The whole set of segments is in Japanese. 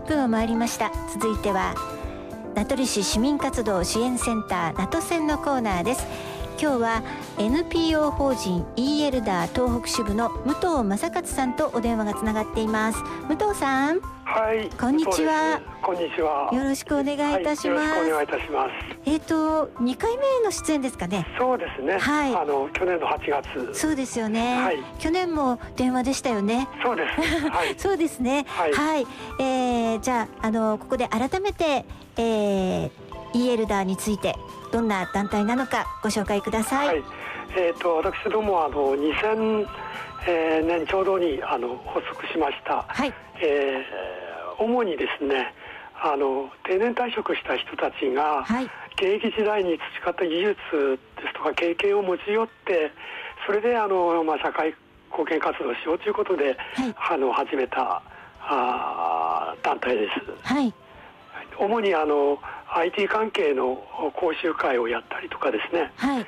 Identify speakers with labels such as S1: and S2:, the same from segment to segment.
S1: 分を回りました。続いては名取市市民活動支援センター名都センのコーナーです。今日は NPO 法人 E エルダー東北支部の武藤正勝さんとお電話がつながっています。武藤さん、
S2: はい、
S1: こんにちは。
S2: こんにちは。
S1: よろしくお願いいたします。
S2: よろしくお願いいたします。
S1: 2回目の出演ですかね。
S2: そうですね。
S1: はい。
S2: 去年の8月。
S1: そうですよね。
S2: はい。
S1: 去年も電話でしたよね。
S2: そうです。はい。
S1: そうですね。
S2: はい。
S1: はい。じゃあここで改めてE エルダーについてどんな団体なのかご紹介ください。
S2: はい。私ども2000年ちょうどに発足しました。
S1: はい。
S2: 主にですね、定年退職した人たちが、はい、現役時代に培った技術ですとか経験を持ち寄って、それで社会貢献活動をしようということで、はい、始めた団体です。はい。主にIT 関係の講習会をやったりとかですね、はい、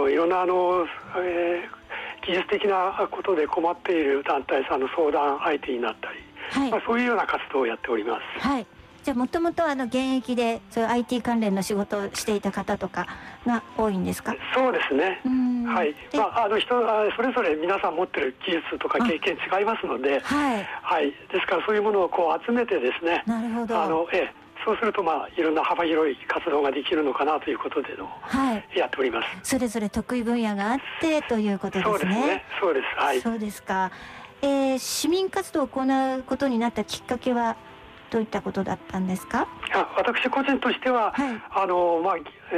S2: いろんな技術的なことで困っている団体さんの相談相手になったり、はい、そういうような活動をやっております。はい。
S1: じゃあもともと現役でそういう IT 関連の仕事をしていた方とかが多いんですか？
S2: そうですね。はい。人それぞれ皆さん持ってる技術とか経験違いますので、はい、はい。ですからそういうものを集めてですね。なるほど。そうするといろんな幅広い活動ができるのかなということでやっております。
S1: それぞれ得意分野があってということですね。
S2: そうですね。そうです。はい。
S1: そうですか。市民活動を行うことになったきっかけはどういったことだったんですか？
S2: 私個人としては、はい、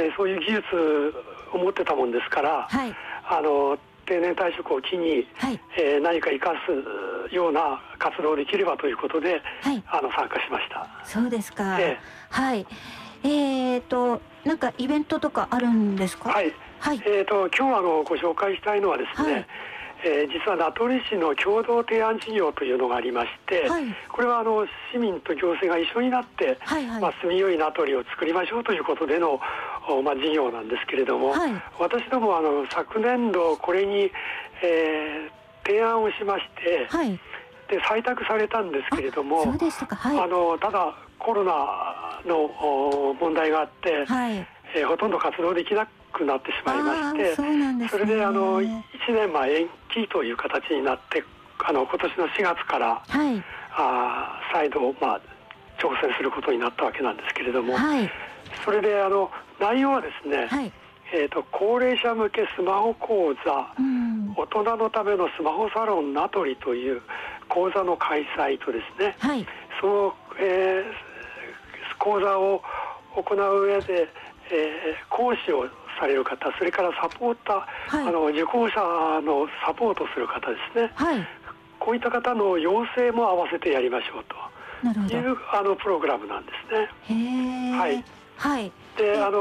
S2: そういう技術を持ってたもんですから、はい、定年退職を機に、はい、何か生かすような活動できればということで、はい、参加しました。
S1: そうですか。はい。なんかイベントとかあるんですか？はい。はい。
S2: 今日ご紹介したいのはですね、はい、実は名取市の共同提案事業というのがありまして、はい、これは市民と行政が一緒になって、はいはい、住みよい名取を作りましょうということでの事業なんですけれども、はい、私ども昨年度これに、提案をしまして、はい、で採択されたんですけれども、
S1: そうでしたか。はい、
S2: ただコロナの問題があって、はい、ほとんど活動できなくなってしまいまして、 そうなんですね。それで1年延期という形になって、今年の4月から、はい、再度挑戦することになったわけなんですけれども、はい、それで内容はですね、はい、高齢者向けスマホ講座、大人のためのスマホサロン名取という講座の開催とですね、はい、その、講座を行う上で、講師をされる方、それからサポーター、はい、受講者のサポートする方ですね、はい、こういった方の要請も合わせてやりましょうというプログラムなんですね。へー。はい、はい、ではい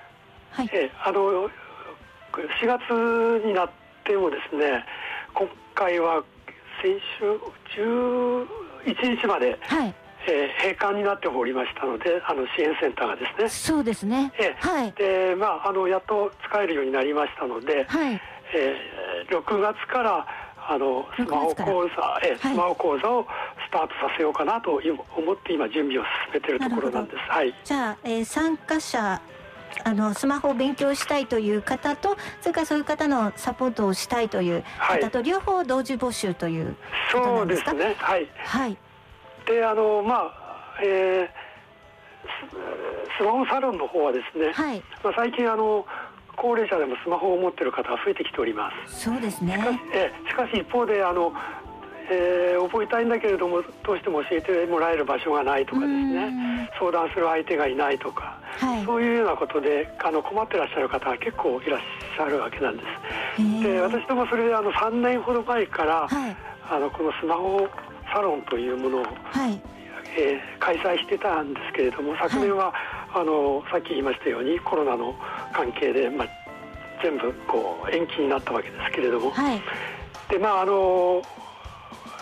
S2: 、4月になってもですね、今回は先週11日まで、はい、閉館になっておりましたので、支援センターがですね。そうですね。はい。で、やっと使えるようになりましたので、はい、6月からスマホ講座をスタートさせようかなと思って今準備を進めているところなんです。はい。
S1: じゃあ、参加者スマホを勉強したいという方と、それからそういう方のサポートをしたいという方と、両方同時募集ということなんですか？
S2: そうですね。はい。はい。でスマホサロンの方はですね、はい、最近高齢者でもスマホを持っている方が増えてきております。
S1: そうですね。
S2: しかし一方で覚えたいんだけれどもどうしても教えてもらえる場所がないとかですね、相談する相手がいないとか、はい、そういうようなことで困ってらっしゃる方が結構いらっしゃるわけなんです。で、私どもそれで3年ほど前から、はい、このスマホサロンというものを、はい、開催してたんですけれども、昨年は、はい、さっき言いましたようにコロナの関係で、全部延期になったわけですけれども、はい、で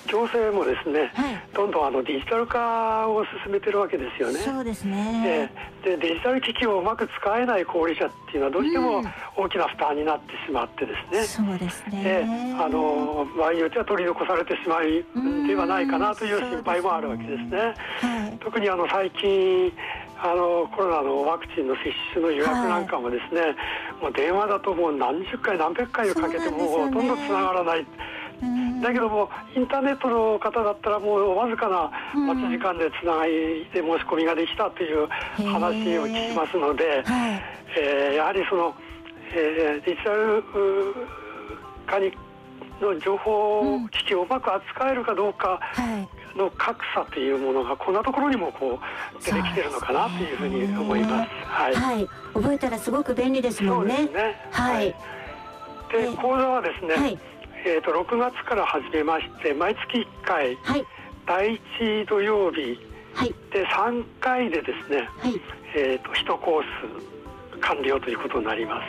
S2: 行政もですね、どんどんデジタル化を進めてるわけですよね。
S1: そうですね。
S2: でデジタル機器をうまく使えない高齢者っていうのはどうしても大きな負担になってしまってですね、
S1: そうですね。
S2: 場合によっては取り残されてしまうではないかなという心配もあるわけですね。特に最近コロナのワクチンの接種の予約なんかもですね、もう電話だともう何十回何百回をかけてもほとんどつながらない。だけどもインターネットの方だったらもうわずかな待ち時間でつながりで申し込みができたという話を聞きますので、やはりその、デジタル化の情報機器をうまく扱えるかどうかの格差というものがこんなところにも出てきてるのかなというふうに思います。
S1: 覚えたらすごく便利ですもんね。
S2: そうですね。で講座はですね、6月から始めまして毎月1回、第1土曜日で3回でですね、1コース完了ということになります。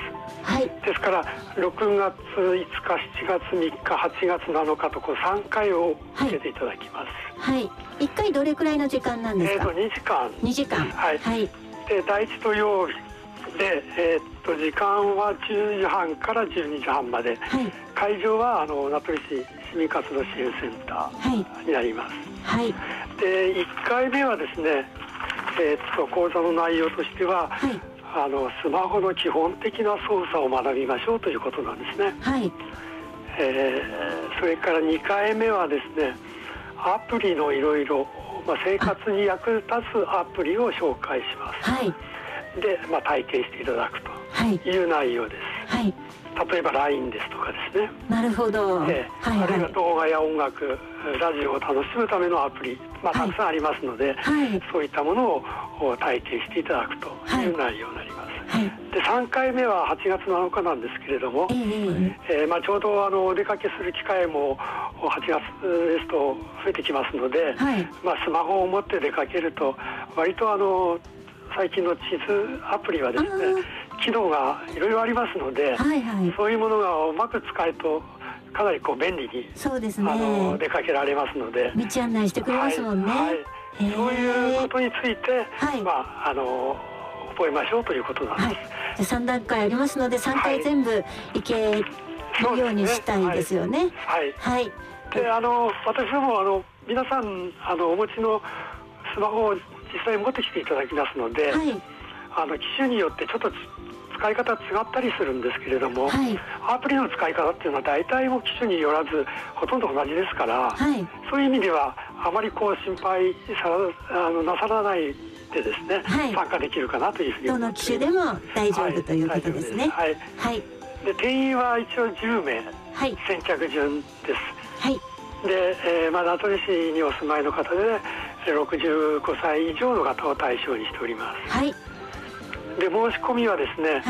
S2: ですから6月5日、7月3日、8月7日と3回を受けていただきます。
S1: 1回どれくらいの時間なんですか
S2: ？2時間。
S1: 2時間。
S2: で第1土曜日で、時間は10時半から12時半まで、会場は名取市市民活動支援センターになります。で1回目はですね、講座の内容としては、スマホの基本的な操作を学びましょうということなんですね。それから2回目はですね、アプリのいろいろ生活に役立つアプリを紹介します。で、体験していただくという内容です。例えば LINE ですとかですね。
S1: なるほど。
S2: あるいは動画や音楽、ラジオを楽しむためのアプリ、たくさんありますので、そういったものを体験していただくという内容になります。で3回目は8月7日なんですけれども、ちょうどお出かけする機会も8月ですと増えてきますので、スマホを持って出かけると割と最近の地図アプリはですね、機能がいろいろありますので、そういうものがうまく使えるとかなり便利に出かけられますので、
S1: 道案内してくれますもんね。
S2: そういうことについて、覚えましょうということなんです。
S1: 3段階ありますので3回全部行けるようにしたいですよね。
S2: で私ども皆さんお持ちのスマホを実際持ってきていただきますので、機種によってちょっと使い方違ったりするんですけれども、アプリの使い方っていうのは大体も機種によらずほとんど同じですから、そういう意味ではあまり心配なさらないでですね、参加できるかなというふうに
S1: どの機種でも大丈夫ということですね。
S2: で定員は一応10名、先着順です。で、名取市にお住まいの方で65歳以上の方を対象にしております。で申し込みはですね、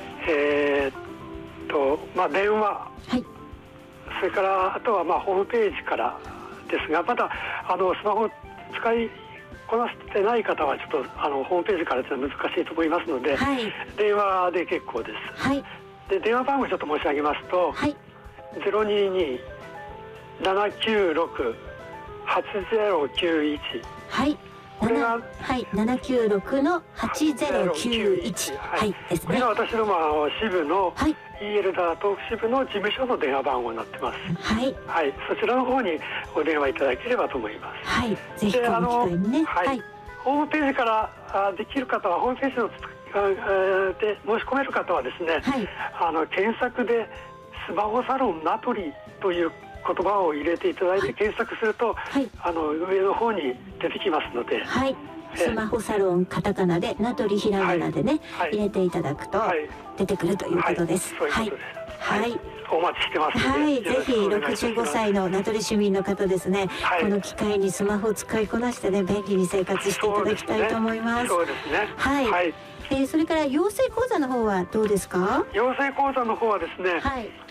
S2: 電話、それからあとはホームページからですが、まだスマホを使いこなしてない方はちょっとホームページからというのは難しいと思いますので、電話で結構です。で電話番号ちょっと申し上げますと、022-796-8091。これが
S1: 796の8091ですね。
S2: これが私ども支部のELダ東北支部の事務所の電話番号になってます。そちらの方にお電話いただければと思います。
S1: ぜひこの機会にね。
S2: ホームページからできる方はホームページで申し込める方はですね、検索でスマホサロン名取という言葉を入れていただいて検索すると、上の方に出てきますので、
S1: スマホサロンカタカナで名取ひらがなでね、入れていただくと出てくるということです。
S2: そういうことです。お待ちしてますので、
S1: ぜひ65歳の名取市民の方ですね、この機会にスマホを使いこなしてね、便利に生活していただきたいと思います。
S2: そうですね。
S1: それから養成講座の方はどうですか？
S2: 養成講座の方はですね、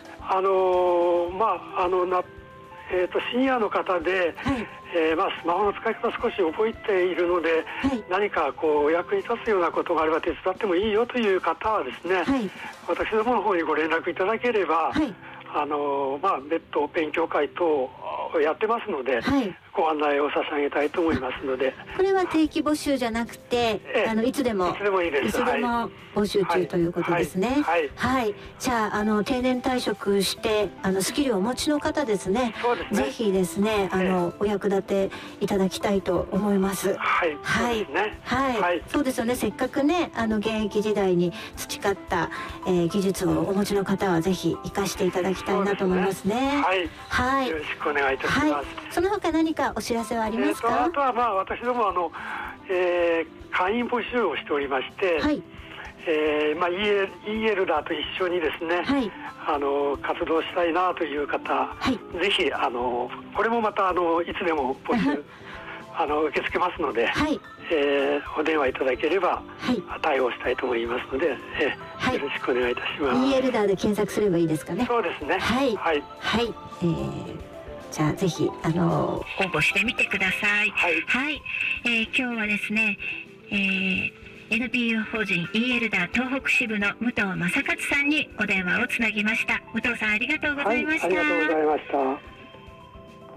S2: シニアの方で、スマホの使い方少し覚えているので、何かお役に立つようなことがあれば手伝ってもいいよという方はですね、私どもの方にご連絡いただければ、別途勉強会等やってますので、はい、ご案内を差し上げたいと思いますので。
S1: これは定期募集じゃなくて、いつでも
S2: いいです。
S1: いつでも募集中ということですね。
S2: はい。
S1: はい。じゃあ定年退職してスキルをお持ちの方ですね。
S2: そうですね。
S1: ぜひですねお役立ていただきたいと思います。
S2: はい。
S1: はい。はい。そうですよね。せっかくね現役時代に培った、技術をお持ちの方はぜひ活かしていただきたいなと思いますね。
S2: はい。
S1: はい。
S2: よろしくお願いいたします。はい。
S1: その他何かお知らせはありますか？
S2: あとは私ども会員募集をしておりまして、はい、e エルダーと一緒にですね、はい、活動したいなという方、はい、ぜひこれもまたいつでも募集受け付けますので、はい、お電話いただければ対応したいと思いますので、はい、よろしくお願いいたします。
S1: e エルダーで検索すればいいですかね。
S2: そうですね。
S1: はいはいはい。じゃあぜひ応募してみてください。はい、はい。今日はですね、NPO 法人 e エルダー東北支部の武藤正勝さんにお電話をつなぎました。武藤さんありがとうございました。
S2: はい、ありがとうございました。